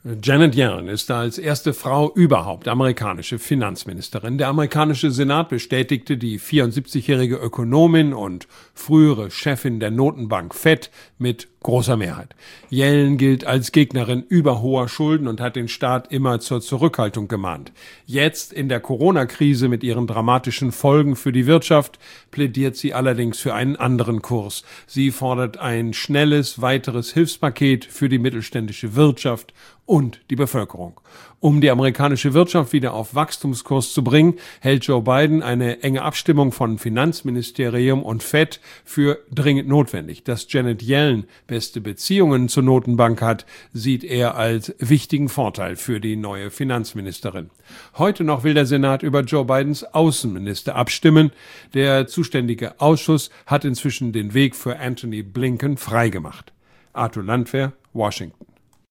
Janet Yellen ist als erste Frau überhaupt amerikanische Finanzministerin. Der amerikanische Senat bestätigte die 74-jährige Ökonomin und frühere Chefin der Notenbank Fed mit großer Mehrheit. Yellen gilt als Gegnerin überhoher Schulden und hat den Staat immer zur Zurückhaltung gemahnt. Jetzt in der Corona-Krise mit ihren dramatischen Folgen für die Wirtschaft plädiert sie allerdings für einen anderen Kurs. Sie fordert ein schnelles, weiteres Hilfspaket für die mittelständische Wirtschaft und die Bevölkerung. Um die amerikanische Wirtschaft wieder auf Wachstumskurs zu bringen, hält Joe Biden eine enge Abstimmung von Finanzministerium und Fed für dringend notwendig. Dass Janet Yellen beste Beziehungen zur Notenbank hat, sieht er als wichtigen Vorteil für die neue Finanzministerin. Heute noch will der Senat über Joe Bidens Außenminister abstimmen. Der zuständige Ausschuss hat inzwischen den Weg für Antony Blinken freigemacht. Arthur Landwehr, Washington.